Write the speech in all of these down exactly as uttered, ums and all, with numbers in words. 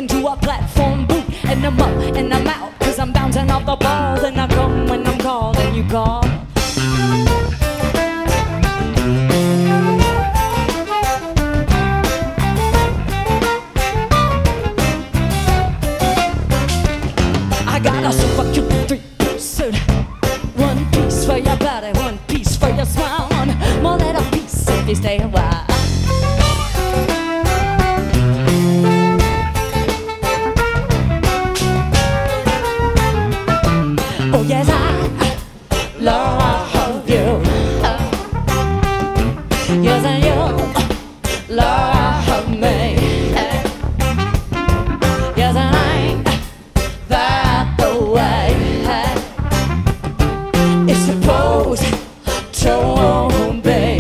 into a platform boot, and I'm up and I'm out, cause I'm bouncing off the ball. Then I come when I'm called, and you call. I got a super cute three-piece suit. One piece for your body, one piece for your smile, one more little piece if you stay a while. Oh yes, I love you. Yes, and you love me. Yes, and I ain't that the way it's supposed to be.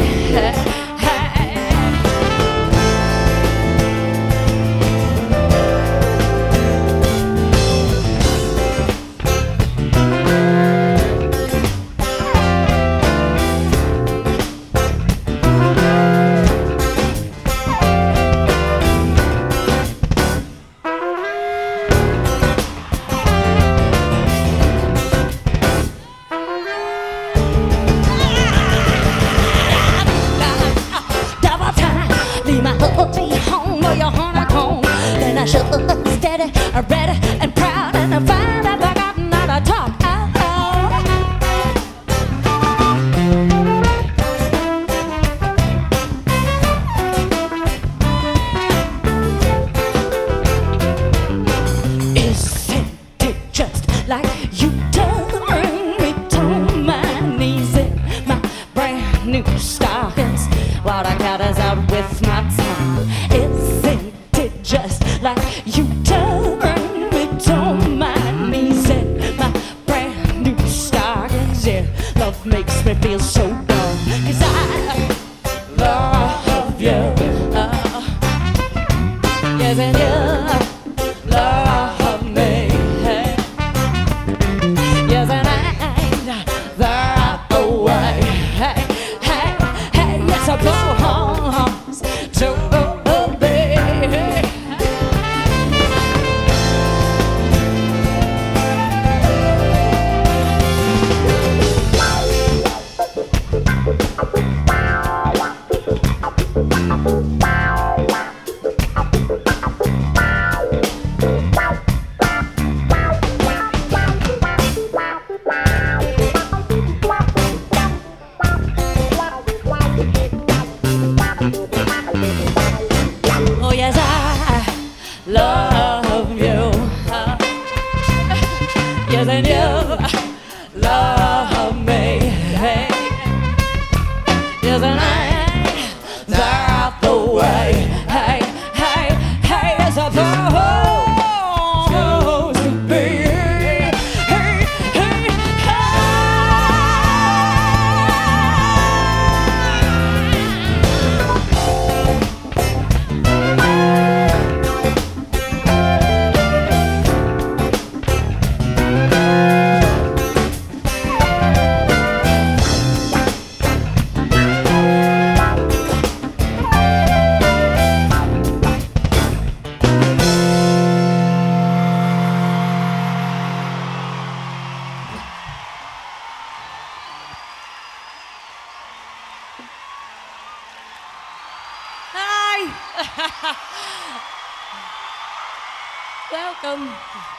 Home or your honeycomb. Then I should look steady, ready, and proud, and I find I've forgotten how to talk. Oh, oh. Isn't it just like you turn me to my knees in my brand new stockings while I cat is out with my tongue? Isn't it just like you turn me to my knees in my brand new stockings? Yeah, love makes me feel so dumb, cause I love you. Uh, yes, and you love me. Hey. Yes, and I ain't that the way. Hey, hey, hey, yes, I go home to oh yes, I love you. Uh, yes, and you love me. Hey. Yes, and I ain't that the way. Hey, hey, hey, it's supposed to be. Hey, hey, Welcome.